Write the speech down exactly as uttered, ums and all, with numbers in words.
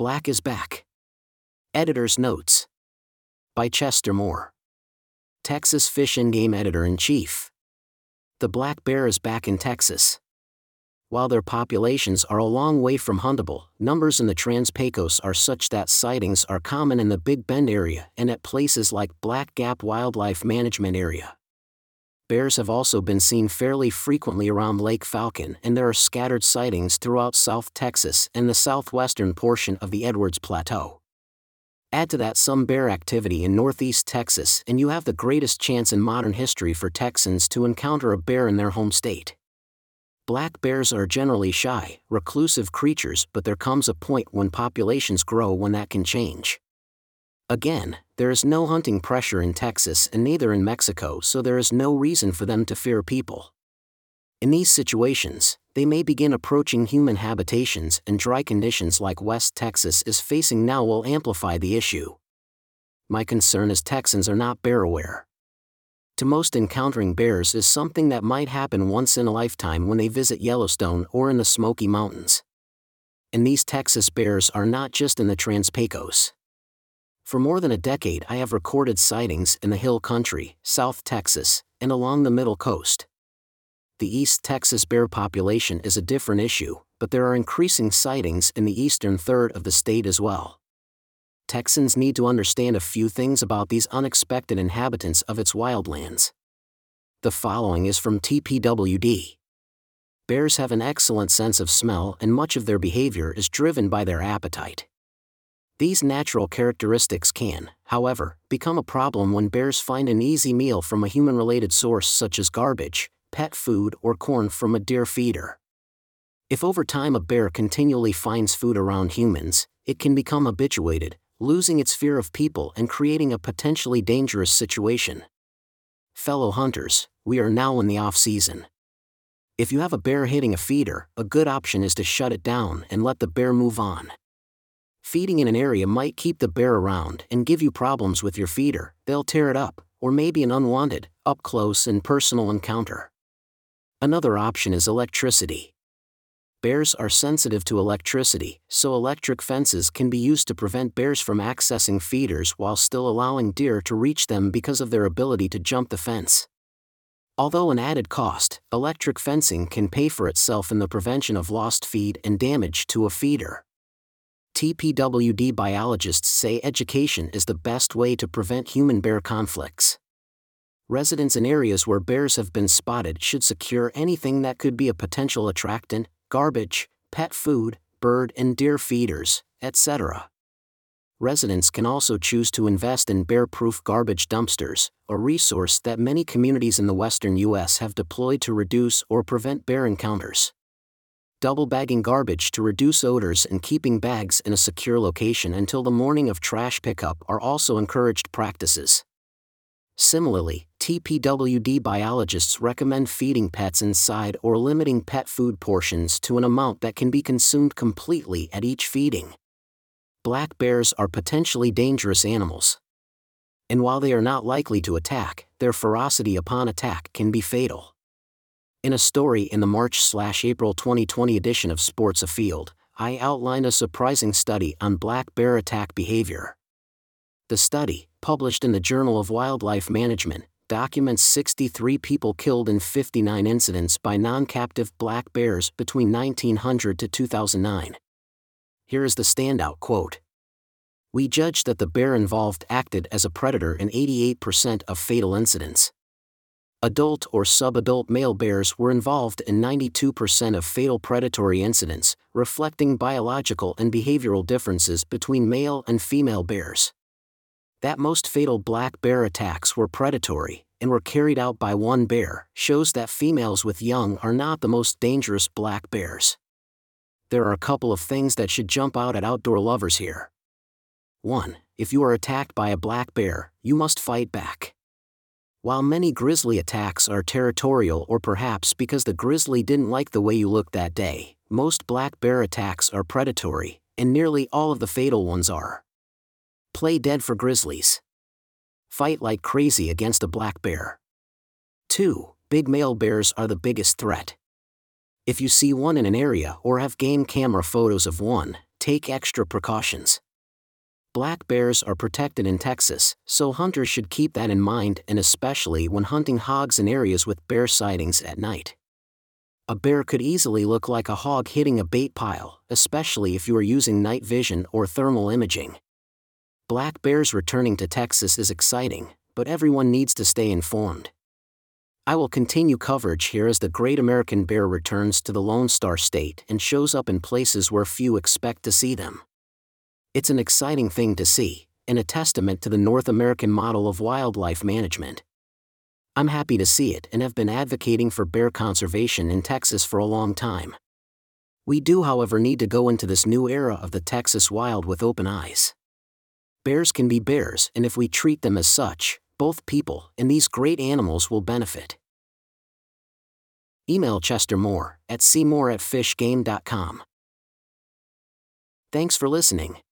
Black is back. Editor's Notes. By Chester Moore. Texas Fish and Game Editor-in-Chief. The black bear is back in Texas. While their populations are a long way from huntable, numbers in the Trans-Pecos are such that sightings are common in the Big Bend area and at places like Black Gap Wildlife Management Area. Bears have also been seen fairly frequently around Lake Falcon, and there are scattered sightings throughout South Texas and the southwestern portion of the Edwards Plateau. Add to that some bear activity in northeast Texas and you have the greatest chance in modern history for Texans to encounter a bear in their home state. Black bears are generally shy, reclusive creatures, but there comes a point when populations grow when that can change. Again, there is no hunting pressure in Texas and neither in Mexico, so there is no reason for them to fear people. In these situations, they may begin approaching human habitations, and dry conditions like West Texas is facing now will amplify the issue. My concern is Texans are not bear aware. To most, encountering bears is something that might happen once in a lifetime when they visit Yellowstone or in the Smoky Mountains. And these Texas bears are not just in the Trans-Pecos. For more than a decade I have recorded sightings in the Hill Country, South Texas, and along the Middle Coast. The East Texas bear population is a different issue, but there are increasing sightings in the eastern third of the state as well. Texans need to understand a few things about these unexpected inhabitants of its wildlands. The following is from T P W D. Bears have an excellent sense of smell and much of their behavior is driven by their appetite. These natural characteristics can, however, become a problem when bears find an easy meal from a human-related source such as garbage, pet food, or corn from a deer feeder. If over time a bear continually finds food around humans, it can become habituated, losing its fear of people and creating a potentially dangerous situation. Fellow hunters, we are now in the off-season. If you have a bear hitting a feeder, a good option is to shut it down and let the bear move on. Feeding in an area might keep the bear around and give you problems with your feeder. They'll tear it up, or maybe an unwanted, up-close and personal encounter. Another option is electricity. Bears are sensitive to electricity, so electric fences can be used to prevent bears from accessing feeders while still allowing deer to reach them because of their ability to jump the fence. Although an added cost, electric fencing can pay for itself in the prevention of lost feed and damage to a feeder. T P W D biologists say education is the best way to prevent human-bear conflicts. Residents in areas where bears have been spotted should secure anything that could be a potential attractant, garbage, pet food, bird and deer feeders, et cetera. Residents can also choose to invest in bear-proof garbage dumpsters, a resource that many communities in the western U S have deployed to reduce or prevent bear encounters. Double bagging garbage to reduce odors and keeping bags in a secure location until the morning of trash pickup are also encouraged practices. Similarly, T P W D biologists recommend feeding pets inside or limiting pet food portions to an amount that can be consumed completely at each feeding. Black bears are potentially dangerous animals. And while they are not likely to attack, their ferocity upon attack can be fatal. In a story in the March-April twenty twenty edition of Sports Afield, I outlined a surprising study on black bear attack behavior. The study, published in the Journal of Wildlife Management, documents sixty-three people killed in fifty-nine incidents by non-captive black bears between nineteen hundred to two thousand nine. Here is the standout quote. "We judged that the bear involved acted as a predator in eighty-eight percent of fatal incidents. Adult or subadult male bears were involved in ninety-two percent of fatal predatory incidents, reflecting biological and behavioral differences between male and female bears. That most fatal black bear attacks were predatory, and were carried out by one bear, shows that females with young are not the most dangerous black bears. There are a couple of things that should jump out at outdoor lovers here. one. If you are attacked by a black bear, you must fight back. While many grizzly attacks are territorial or perhaps because the grizzly didn't like the way you looked that day, most black bear attacks are predatory, and nearly all of the fatal ones are. Play dead for grizzlies. Fight like crazy against a black bear. two. Big male bears are the biggest threat. If you see one in an area or have game camera photos of one, take extra precautions. Black bears are protected in Texas, so hunters should keep that in mind, and especially when hunting hogs in areas with bear sightings at night. A bear could easily look like a hog hitting a bait pile, especially if you are using night vision or thermal imaging. Black bears returning to Texas is exciting, but everyone needs to stay informed. I will continue coverage here as the great American bear returns to the Lone Star State and shows up in places where few expect to see them. It's an exciting thing to see, and a testament to the North American model of wildlife management. I'm happy to see it and have been advocating for bear conservation in Texas for a long time. We do, however, need to go into this new era of the Texas wild with open eyes. Bears can be bears, and if we treat them as such, both people and these great animals will benefit. Email Chester Moore at c moore at fish game dot com. Thanks for listening.